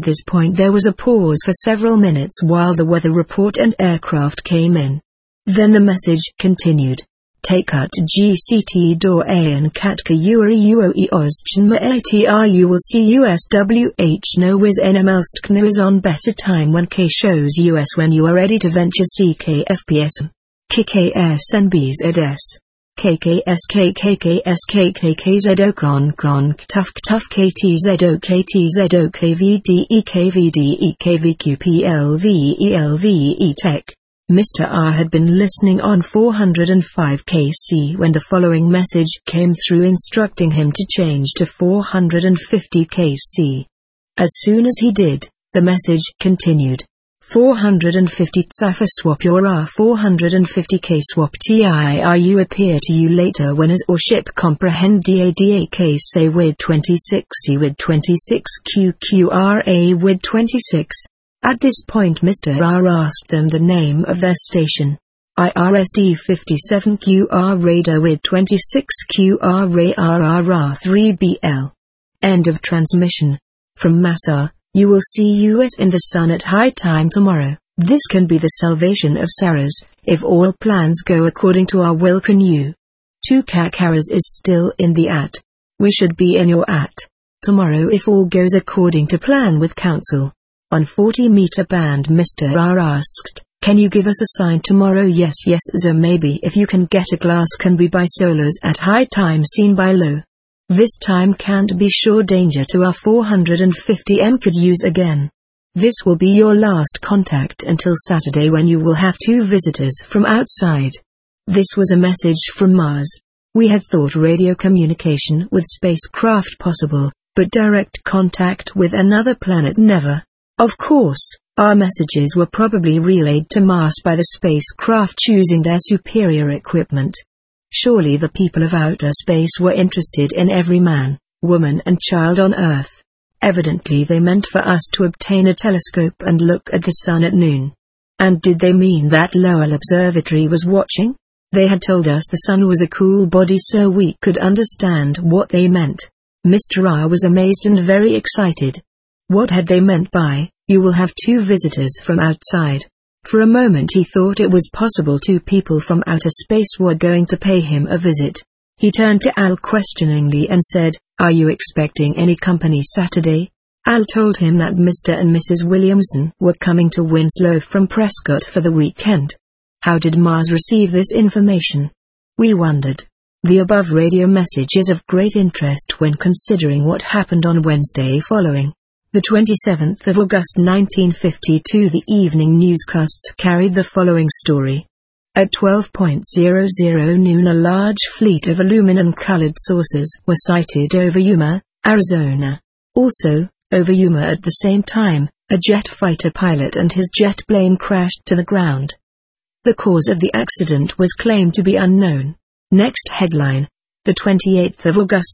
At this point there was a pause for several minutes while the weather report and aircraft came in. Then the message continued. Take out GCT do an katka uri uoi ozchinma atr you will see USWH no wiz nmlstkno is on better time when K shows US when you are ready to venture CKFPS. KKSNBZS. KKSKKKSKKKZO kron kron ktuf ktuf KTZO KTZO KVDE KVDE KVQPLVELVE tech. Mr. R had been listening on 405 kc when the following message came through instructing him to change to 450 kc. As soon as he did, the message continued. 450 Tsafa swap your R450K swap TIRU appear to you later when as or ship comprehend DADAK say with 26C with 26 QQRA with 26. At this point Mr. R asked them the name of their station. IRSD 57QR radar with 26QR RR3BL. End of transmission. From Massar, you will see US in the sun at high time tomorrow. This can be the salvation of Saras, if all plans go according to our will. Can you? 2 Kakaras is still in the at. We should be in your at. Tomorrow if all goes according to plan with council. On 40-meter band Mr. R asked, can you give us a sign tomorrow? Yes so maybe if you can get a glass can be by solos at high time seen by low. This time can't be sure danger to our 450M could use again. This will be your last contact until Saturday, when you will have 2 visitors from outside. This was a message from Mars. We had thought radio communication with spacecraft possible, but direct contact with another planet never. Of course, our messages were probably relayed to Mars by the spacecraft using their superior equipment. Surely the people of outer space were interested in every man, woman and child on Earth. Evidently they meant for us to obtain a telescope and look at the sun at noon. And did they mean that Lowell Observatory was watching? They had told us the sun was a cool body, so we could understand what they meant. Mr. R was amazed and very excited. What had they meant by, "You will have 2 visitors from outside"? For a moment he thought it was possible 2 people from outer space were going to pay him a visit. He turned to Al questioningly and said, "Are you expecting any company Saturday?" Al told him that Mr. and Mrs. Williamson were coming to Winslow from Prescott for the weekend. How did Mars receive this information? We wondered. The above radio message is of great interest when considering what happened on Wednesday following. The 27th of August 1952, the evening newscasts carried the following story. At 12:00 noon, a large fleet of aluminum-colored saucers were sighted over Yuma, Arizona. Also, over Yuma at the same time, a jet fighter pilot and his jet plane crashed to the ground. The cause of the accident was claimed to be unknown. Next headline. The 28th of August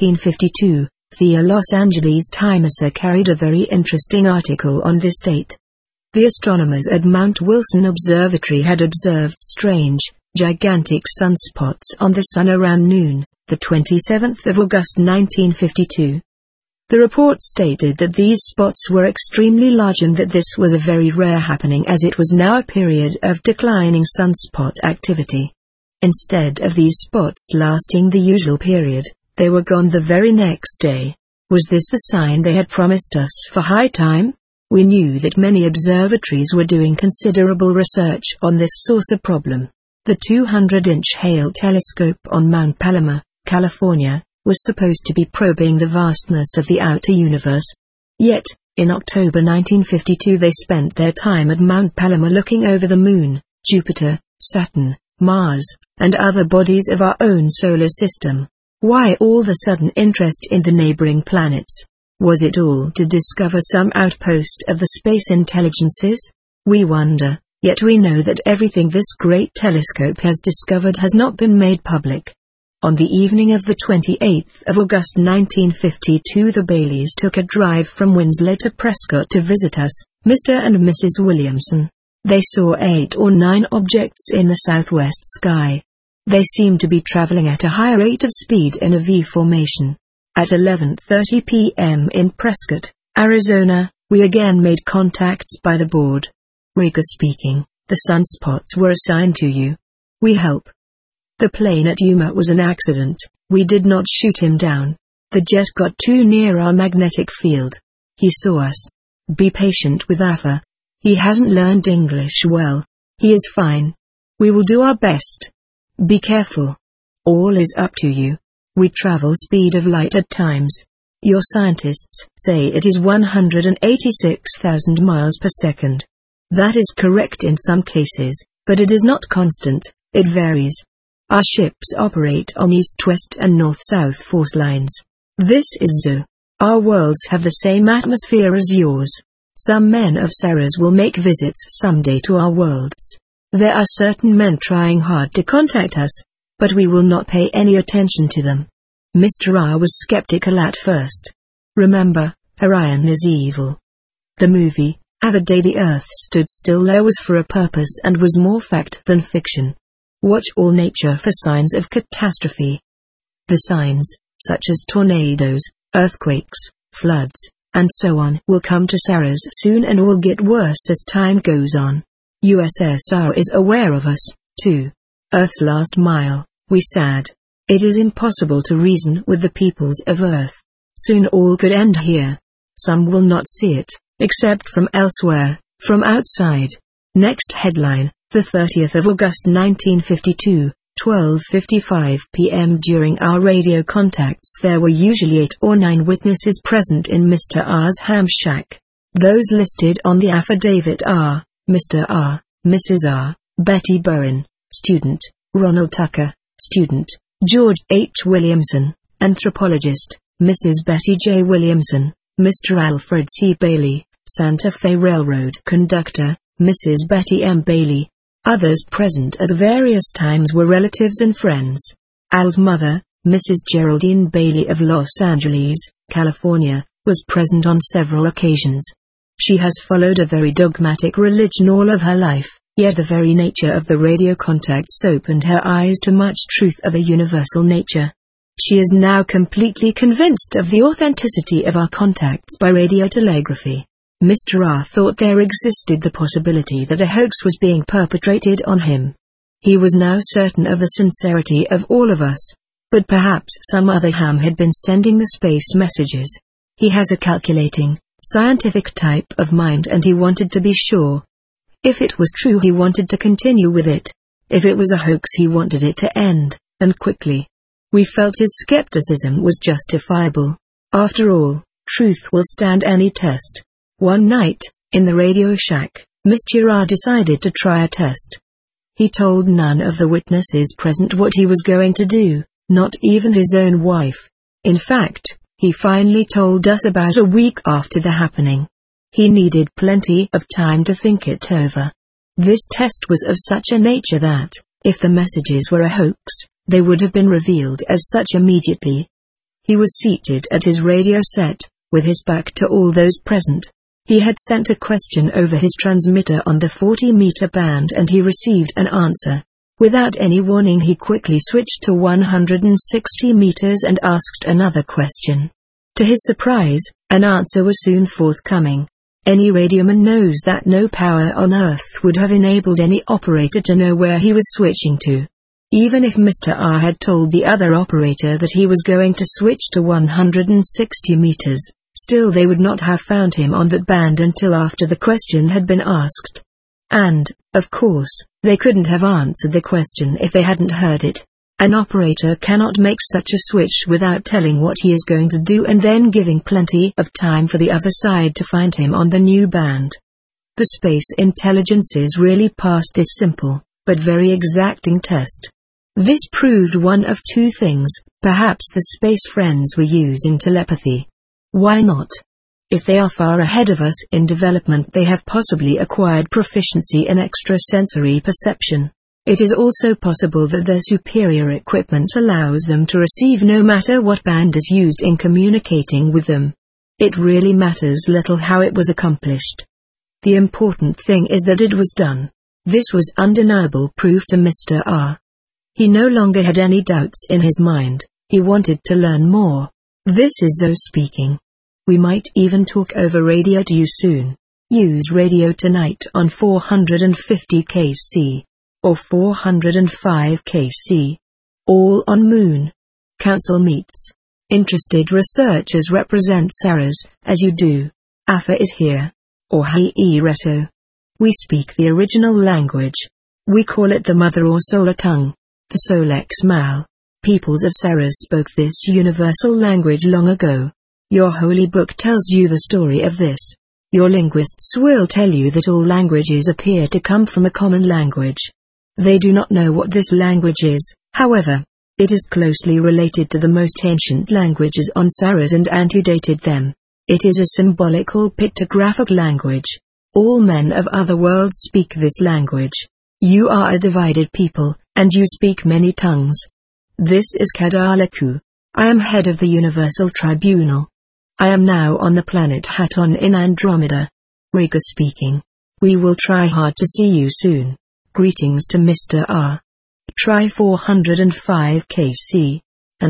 1952. The Los Angeles Times carried a very interesting article on this date. The astronomers at Mount Wilson Observatory had observed strange, gigantic sunspots on the sun around noon, the 27th of August 1952. The report stated that these spots were extremely large and that this was a very rare happening, as it was now a period of declining sunspot activity. Instead of these spots lasting the usual period, they were gone the very next day. Was this the sign they had promised us for high time? We knew that many observatories were doing considerable research on this saucer problem. The 200-inch Hale telescope on Mount Palomar, California, was supposed to be probing the vastness of the outer universe. Yet, in October 1952 they spent their time at Mount Palomar looking over the Moon, Jupiter, Saturn, Mars, and other bodies of our own solar system. Why all the sudden interest in the neighboring planets? Was it all to discover some outpost of the space intelligences? We wonder, yet we know that everything this great telescope has discovered has not been made public. On the evening of the 28th of August 1952, the Baileys took a drive from Winslow to Prescott to visit us, Mr. and Mrs. Williamson. They saw 8 or 9 objects in the southwest sky. They seemed to be traveling at a high rate of speed in a V formation. At 11:30 p.m. in Prescott, Arizona, we again made contacts by the board. Raker speaking, the sunspots were assigned to you. We help. The plane at Yuma was an accident. We did not shoot him down. The jet got too near our magnetic field. He saw us. Be patient with Afa. He hasn't learned English well. He is fine. We will do our best. Be careful. All is up to you. We travel speed of light at times. Your scientists say it is 186,000 miles per second. That is correct in some cases, but it is not constant, it varies. Our ships operate on east-west and north-south force lines. This is zoo. Our worlds have the same atmosphere as yours. Some men of Ceres will make visits someday to our worlds. There are certain men trying hard to contact us, but we will not pay any attention to them. Mr. R was skeptical at first. Remember, Orion is evil. The movie, The Day the Earth Stood Still, was for a purpose and was more fact than fiction. Watch all nature for signs of catastrophe. The signs, such as tornadoes, earthquakes, floods, and so on, will come to Ceres soon and will get worse as time goes on. USSR is aware of us, too. Earth's last mile, we sad. It is impossible to reason with the peoples of Earth. Soon all could end here. Some will not see it, except from elsewhere, from outside. Next headline, the 30th of August 1952, 12:55 p.m. During our radio contacts there were usually 8 or 9 witnesses present in Mr. R's ham shack. Those listed on the affidavit are Mr. R., Mrs. R., Betty Bowen, student, Ronald Tucker, student, George H. Williamson, anthropologist, Mrs. Betty J. Williamson, Mr. Alfred C. Bailey, Santa Fe Railroad conductor, Mrs. Betty M. Bailey. Others present at various times were relatives and friends. Al's mother, Mrs. Geraldine Bailey of Los Angeles, California, was present on several occasions. She has followed a very dogmatic religion all of her life, yet the very nature of the radio contacts opened her eyes to much truth of a universal nature. She is now completely convinced of the authenticity of our contacts by radiotelegraphy. Mr. R thought there existed the possibility that a hoax was being perpetrated on him. He was now certain of the sincerity of all of us. But perhaps some other ham had been sending the space messages. He has a calculating, scientific type of mind and he wanted to be sure. If it was true he wanted to continue with it. If it was a hoax he wanted it to end, and quickly. We felt his skepticism was justifiable. After all, truth will stand any test. One night, in the radio shack, Mr. R decided to try a test. He told none of the witnesses present what he was going to do, not even his own wife. In fact, he finally told us about a week after the happening. He needed plenty of time to think it over. This test was of such a nature that, if the messages were a hoax, they would have been revealed as such immediately. He was seated at his radio set, with his back to all those present. He had sent a question over his transmitter on the 40-meter band and he received an answer. Without any warning he quickly switched to 160 meters and asked another question. To his surprise, an answer was soon forthcoming. Any radioman knows that no power on Earth would have enabled any operator to know where he was switching to. Even if Mr. R had told the other operator that he was going to switch to 160 meters, still they would not have found him on that band until after the question had been asked. And, of course, they couldn't have answered the question if they hadn't heard it. An operator cannot make such a switch without telling what he is going to do and then giving plenty of time for the other side to find him on the new band. The space intelligences really passed this simple, but very exacting test. This proved one of two things: perhaps the space friends were using telepathy. Why not? If they are far ahead of us in development, they have possibly acquired proficiency in extrasensory perception. It is also possible that their superior equipment allows them to receive no matter what band is used in communicating with them. It really matters little how it was accomplished. The important thing is that it was done. This was undeniable proof to Mr. R. He no longer had any doubts in his mind. He wanted to learn more. This is Zoe speaking. We might even talk over radio to you soon. Use radio tonight on 450 kc. Or 405 kc. All on Moon. Council meets. Interested researchers represent Saras, as you do. AFA is here. Or Hei Reto. We speak the original language. We call it the mother or solar tongue. The Solex Mal. Peoples of Saras spoke this universal language long ago. Your holy book tells you the story of this. Your linguists will tell you that all languages appear to come from a common language. They do not know what this language is, however. It is closely related to the most ancient languages on Saras and antedated them. It is a symbolical pictographic language. All men of other worlds speak this language. You are a divided people, and you speak many tongues. This is Kadalaku. I am head of the Universal Tribunal. I am now on the planet Haton in Andromeda. Rika speaking. We will try hard to see you soon. Greetings to Mr. R. Try 405 kc. And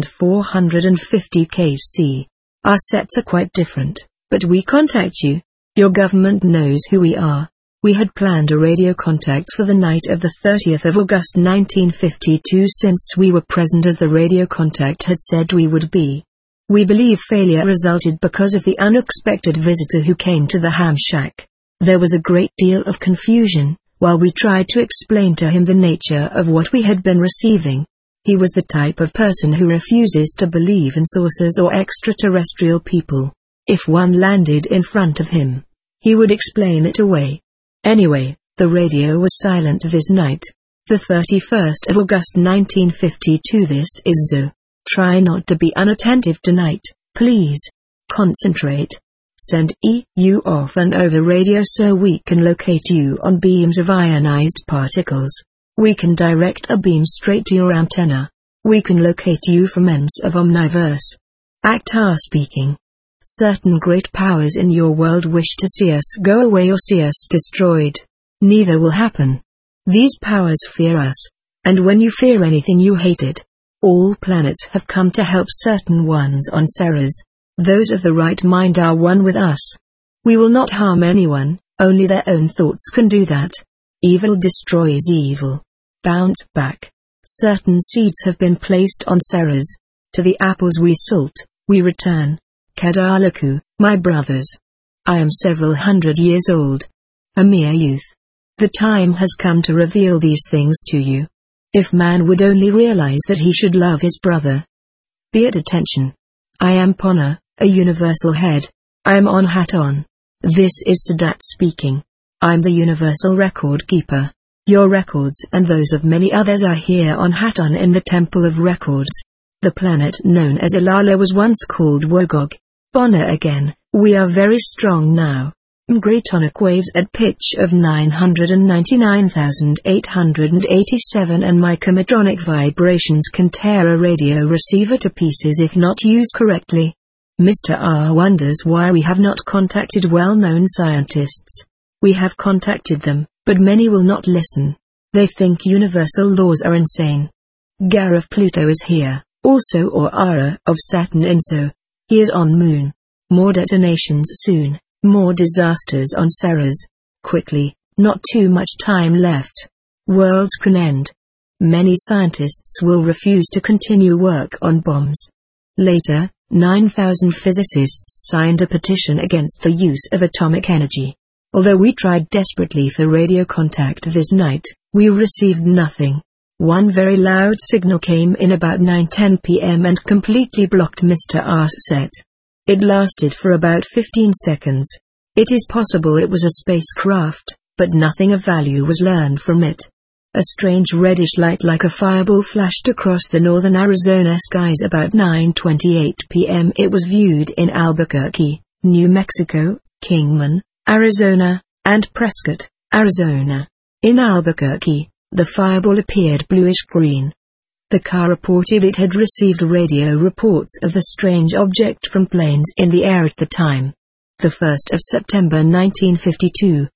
450 kc. Our sets are quite different, but we contact you. Your government knows who we are. We had planned a radio contact for the night of the 30th of August 1952 since we were present as the radio contact had said we would be. We believe failure resulted because of the unexpected visitor who came to the ham shack. There was a great deal of confusion, while we tried to explain to him the nature of what we had been receiving. He was the type of person who refuses to believe in saucers or extraterrestrial people. If one landed in front of him, He would explain it away. Anyway, the radio was silent this night. The 31st of August 1952. This is Zoo. Try not to be unattentive tonight, please. Concentrate. Send EU off and over radio so we can locate you on beams of ionized particles. We can direct a beam straight to your antenna. We can locate you from ends of Omniverse. Actar speaking. Certain great powers in your world wish to see us go away or see us destroyed. Neither will happen. These powers fear us. And when you fear anything you hate it. All planets have come to help certain ones on Ceres. Those of the right mind are one with us. We will not harm anyone, only their own thoughts can do that. Evil destroys evil. Bounce back. Certain seeds have been placed on Ceres. To the apples we salt, we return. Kadalaku, my brothers. I am several hundred years old. A mere youth. The time has come to reveal these things to you. If man would only realize that he should love his brother. Be at attention. I am Pona, a universal head. I am on Haton. This is Sadat speaking. I'm the universal record keeper. Your records and those of many others are here on Haton in the Temple of Records. The planet known as Ilala was once called Wogog. Pona again, we are very strong now. Mgratonic waves at pitch of 999,887 and micrometronic vibrations can tear a radio receiver to pieces if not used correctly. Mr. R wonders why we have not contacted well-known scientists. We have contacted them, but many will not listen. They think universal laws are insane. Gar of Pluto is here, also or Ara of Saturn Inso. He is on Moon. More detonations soon. More disasters on Ceres. Quickly, not too much time left. Worlds can end. Many scientists will refuse to continue work on bombs. Later, 9,000 physicists signed a petition against the use of atomic energy. Although we tried desperately for radio contact this night, we received nothing. One very loud signal came in about 9:10 p.m. and completely blocked Mr. R's set. It lasted for about 15 seconds. It is possible it was a spacecraft, but nothing of value was learned from it. A strange reddish light like a fireball flashed across the northern Arizona skies about 9:28 p.m. It was viewed in Albuquerque, New Mexico, Kingman, Arizona, and Prescott, Arizona. In Albuquerque, the fireball appeared bluish-green. The car reported it had received radio reports of the strange object from planes in the air at the time. The 1st of September 1952,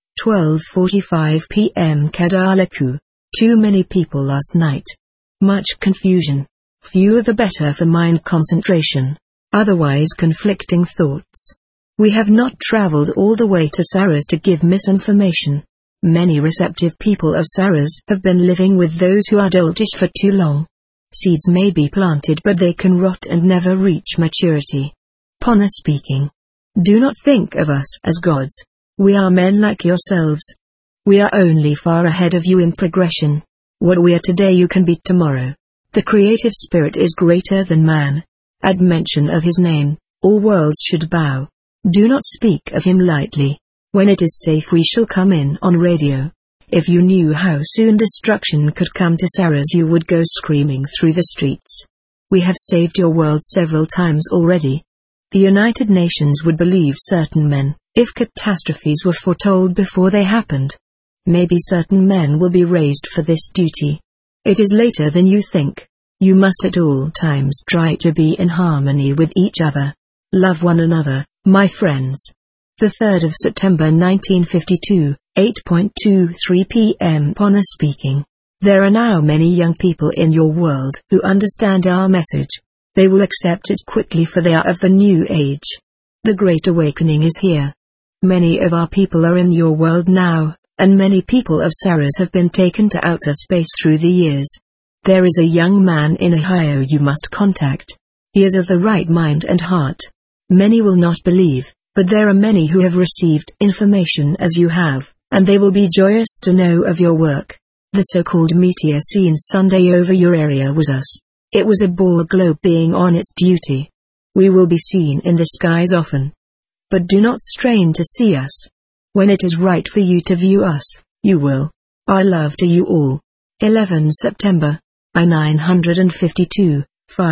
12:45 p.m. Kadalaku. Too many people last night. Much confusion. Fewer the better for mind concentration. Otherwise conflicting thoughts. We have not traveled all the way to Ceres to give misinformation. Many receptive people of Ceres have been living with those who are doltish for too long. Seeds may be planted but they can rot and never reach maturity. Pona speaking. Do not think of us as gods. We are men like yourselves. We are only far ahead of you in progression. What we are today you can be tomorrow. The creative spirit is greater than man. At mention of his name, all worlds should bow. Do not speak of him lightly. When it is safe we shall come in on radio. If you knew how soon destruction could come to Ceres you would go screaming through the streets. We have saved your world several times already. The United Nations would believe certain men, if catastrophes were foretold before they happened. Maybe certain men will be raised for this duty. It is later than you think. You must at all times try to be in harmony with each other. Love one another, my friends. The 3rd of September 1952, 8:23 p.m. Pona speaking. There are now many young people in your world who understand our message. They will accept it quickly for they are of the new age. The Great Awakening is here. Many of our people are in your world now, and many people of Ceres have been taken to outer space through the years. There is a young man in Ohio you must contact. He is of the right mind and heart. Many will not believe, but there are many who have received information as you have, and they will be joyous to know of your work. The so-called meteor seen Sunday over your area was us. It was a ball globe being on its duty. We will be seen in the skies often. But do not strain to see us. When it is right for you to view us, you will. Our love to you all. 11 September. I-952,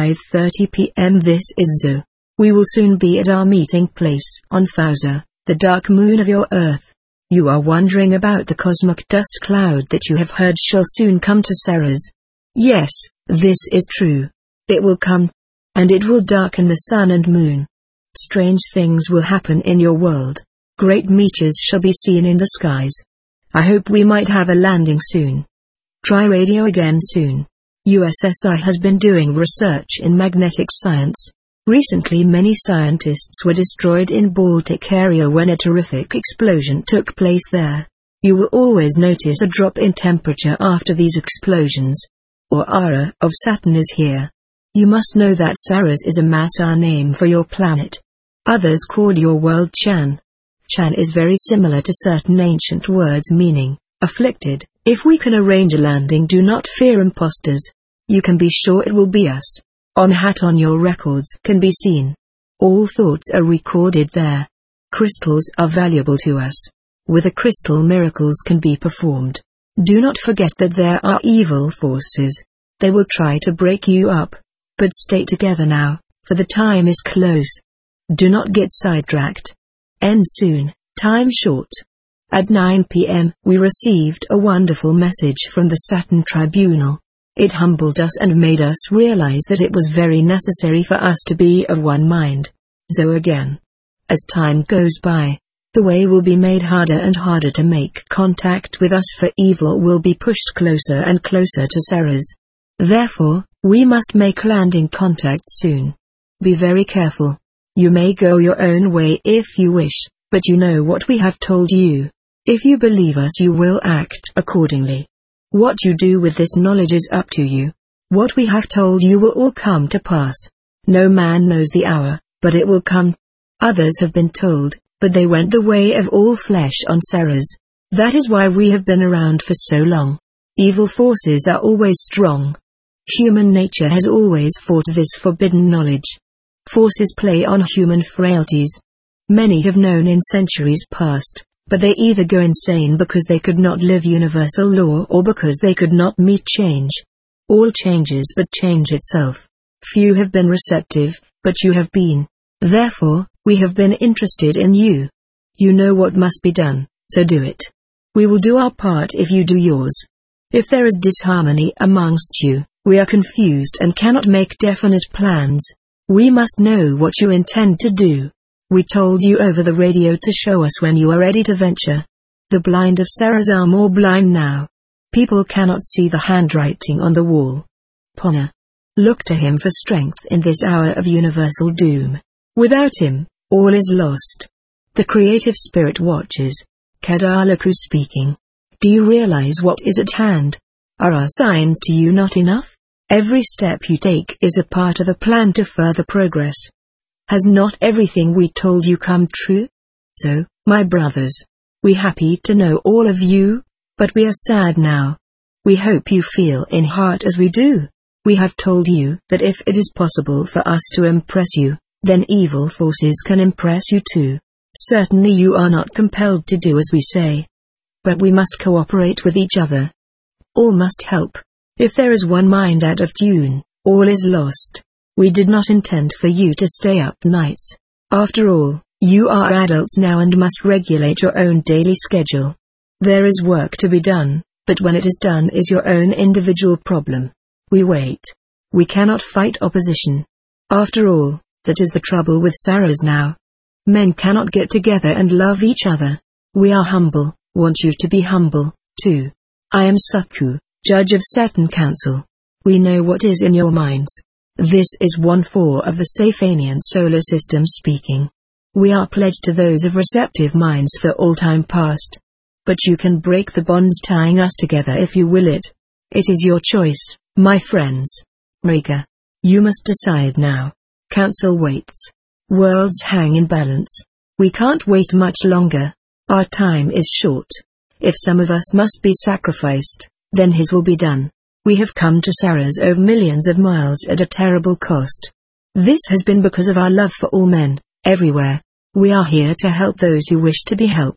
5:30 p.m. This is Zoo. We will soon be at our meeting place on Fauza, the dark moon of your Earth. You are wondering about the cosmic dust cloud that you have heard shall soon come to Ceres. Yes, this is true. It will come. And it will darken the sun and moon. Strange things will happen in your world. Great meteors shall be seen in the skies. I hope we might have a landing soon. Try radio again soon. USSI has been doing research in magnetic science. Recently many scientists were destroyed in Baltic area when a terrific explosion took place there. You will always notice a drop in temperature after these explosions. Or Ara of Saturn is here. You must know that Ceres is a Masar name for your planet. Others call your world Chan. Chan is very similar to certain ancient words meaning, afflicted. If we can arrange a landing, do not fear imposters. You can be sure it will be us. On hat on your records can be seen. All thoughts are recorded there. Crystals are valuable to us. With a crystal miracles can be performed. Do not forget that there are evil forces. They will try to break you up. But stay together now, for the time is close. Do not get sidetracked. End soon, time short. At 9 p.m. we received a wonderful message from the Saturn Tribunal. It humbled us and made us realize that it was very necessary for us to be of one mind. So again. As time goes by, the way will be made harder and harder to make contact with us, for evil will be pushed closer and closer to Ceres. Therefore, we must make landing contact soon. Be very careful. You may go your own way if you wish, but you know what we have told you. If you believe us, you will act accordingly. What you do with this knowledge is up to you. What we have told you will all come to pass. No man knows the hour, but it will come. Others have been told, but they went the way of all flesh on Ceres. That is why we have been around for so long. Evil forces are always strong. Human nature has always fought this forbidden knowledge. Forces play on human frailties. Many have known in centuries past, but they either go insane because they could not live universal law or because they could not meet change. All changes but change itself. Few have been receptive, but you have been. Therefore, we have been interested in you. You know what must be done, so do it. We will do our part if you do yours. If there is disharmony amongst you, we are confused and cannot make definite plans. We must know what you intend to do. We told you over the radio to show us when you are ready to venture. The blind of Ceres are more blind now. People cannot see the handwriting on the wall. Pona. Look to him for strength in this hour of universal doom. Without him, all is lost. The creative spirit watches. Kedalaku speaking. Do you realize what is at hand? Are our signs to you not enough? Every step you take is a part of a plan to further progress. Has not everything we told you come true? So, my brothers, we happy to know all of you, but we are sad now. We hope you feel in heart as we do. We have told you that if it is possible for us to impress you, then evil forces can impress you too. Certainly you are not compelled to do as we say. But we must cooperate with each other. All must help. If there is one mind out of tune, all is lost. We did not intend for you to stay up nights. After all, you are adults now and must regulate your own daily schedule. There is work to be done, but when it is done is your own individual problem. We wait. We cannot fight opposition. After all, that is the trouble with Ceres now. Men cannot get together and love each other. We are humble, want you to be humble, too. I am Suku, Judge of Saturn Council. We know what is in your minds. This is 1/4 of the Safanian solar system speaking. We are pledged to those of receptive minds for all time past. But you can break the bonds tying us together if you will it. It is your choice, my friends. Rika. You must decide now. Council waits. Worlds hang in balance. We can't wait much longer. Our time is short. If some of us must be sacrificed, then his will be done. We have come to Ceres over millions of miles at a terrible cost. This has been because of our love for all men, everywhere. We are here to help those who wish to be helped.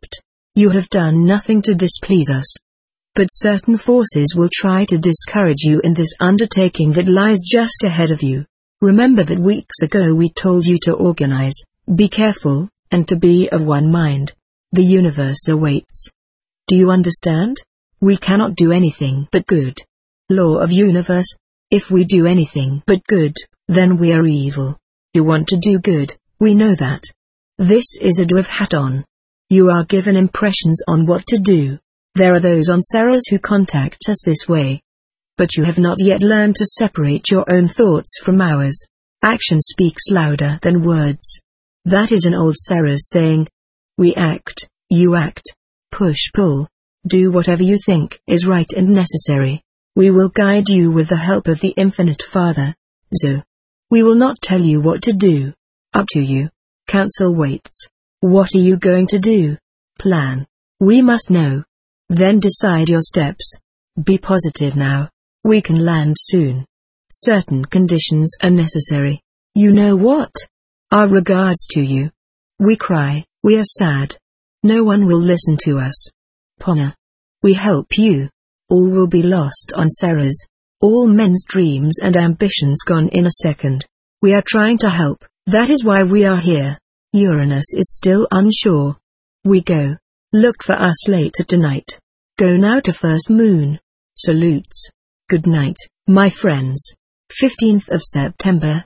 You have done nothing to displease us. But certain forces will try to discourage you in this undertaking that lies just ahead of you. Remember that weeks ago we told you to organize, be careful, and to be of one mind. The universe awaits. Do you understand? We cannot do anything but good. Law of universe. If we do anything but good, then we are evil. You want to do good, we know that. This is a Dwarf hat on. You are given impressions on what to do. There are those on Ceres who contact us this way. But you have not yet learned to separate your own thoughts from ours. Action speaks louder than words. That is an old Ceres saying. We act, you act. Push-pull. Do whatever you think is right and necessary. We will guide you with the help of the Infinite Father. Zo. We will not tell you what to do. Up to you. Council waits. What are you going to do? Plan. We must know. Then decide your steps. Be positive now. We can land soon. Certain conditions are necessary. You know what? Our regards to you. We cry, we are sad. No one will listen to us. Pona. We help you. All will be lost on Ceres. All men's dreams and ambitions gone in a second. We are trying to help, that is why we are here. Uranus is still unsure. We go. Look for us later tonight. Go now to first moon. Salutes. Good night, my friends. 15th of September,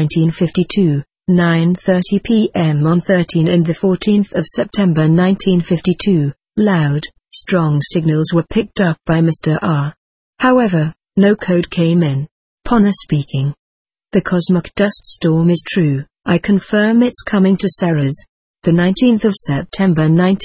1952, 9:30 p.m. on 13 and the 14th of September 1952, loud, strong signals were picked up by Mr. R. However, no code came in. Pona speaking. The cosmic dust storm is true, I confirm it's coming to Ceres. The 19th of September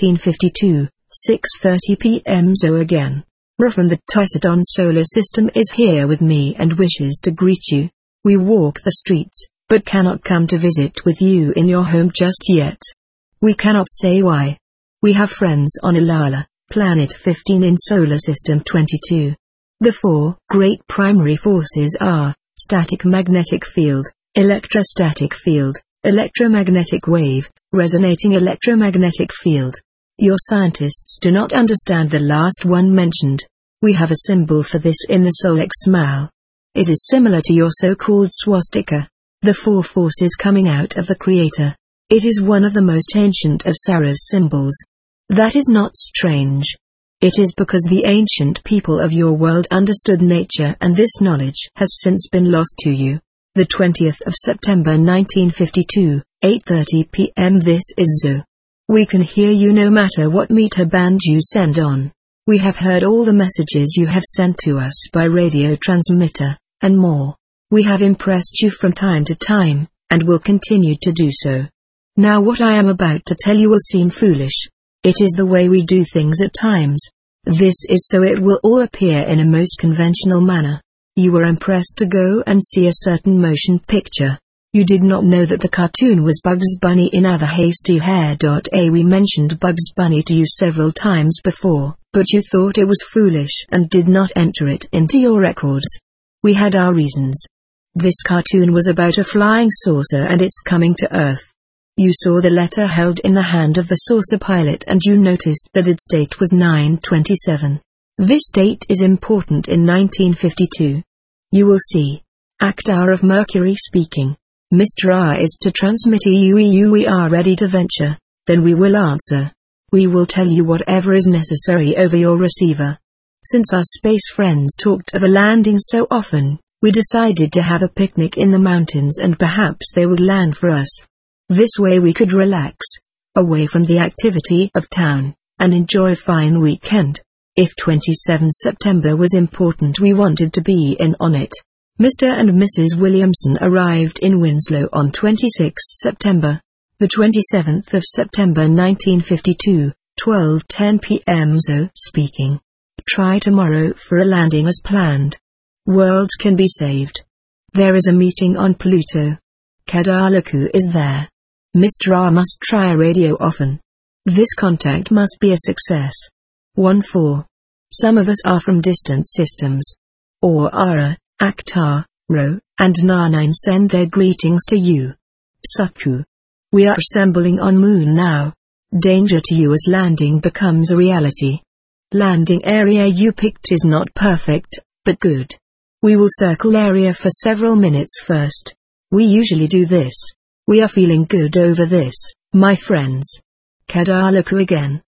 1952, 6:30 p.m. So again. Ra from the Ticedon solar system is here with me and wishes to greet you. We walk the streets, but cannot come to visit with you in your home just yet. We cannot say why. We have friends on Ilala, planet 15 in solar system 22. The four great primary forces are static magnetic field, electrostatic field, electromagnetic wave, resonating electromagnetic field. Your scientists do not understand the last one mentioned. We have a symbol for this in the Solex Mal. It is similar to your so-called swastika. The four forces coming out of the Creator. It is one of the most ancient of Ceres symbols. That is not strange. It is because the ancient people of your world understood nature and this knowledge has since been lost to you. The 20th of September 1952, 8:30 p.m. This is Zo. We can hear you no matter what meter band you send on. We have heard all the messages you have sent to us by radio transmitter, and more. We have impressed you from time to time, and will continue to do so. Now what I am about to tell you will seem foolish. It is the way we do things at times. This is so it will all appear in a most conventional manner. You were impressed to go and see a certain motion picture. You did not know that the cartoon was Bugs Bunny in Other Hasty Hair. We mentioned Bugs Bunny to you several times before, but you thought it was foolish and did not enter it into your records. We had our reasons. This cartoon was about a flying saucer and its coming to Earth. You saw the letter held in the hand of the saucer pilot and you noticed that its date was 9/27. This date is important in 1952. You will see. Actor of Mercury speaking. Mr. R is to transmit EU. We are ready to venture. Then we will answer. We will tell you whatever is necessary over your receiver. Since our space friends talked of a landing so often, we decided to have a picnic in the mountains and perhaps they would land for us. This way we could relax, away from the activity of town, and enjoy a fine weekend. If 27 September was important we wanted to be in on it. Mr. and Mrs. Williamson arrived in Winslow on 26 September. The 27th of September 1952, 12:10 p.m. Zo speaking. Try tomorrow for a landing as planned. World can be saved. There is a meeting on Pluto. Kadalaku is there. Mr. R must try radio often. This contact must be a success. 1-4. Some of us are from distant systems. Or Ara, Akhtar, Ro, and Narnine send their greetings to you. Suku. We are assembling on Moon now. Danger to you as landing becomes a reality. Landing area you picked is not perfect, but good. We will circle area for several minutes first. We usually do this. We are feeling good over this, my friends. Kadalaku again.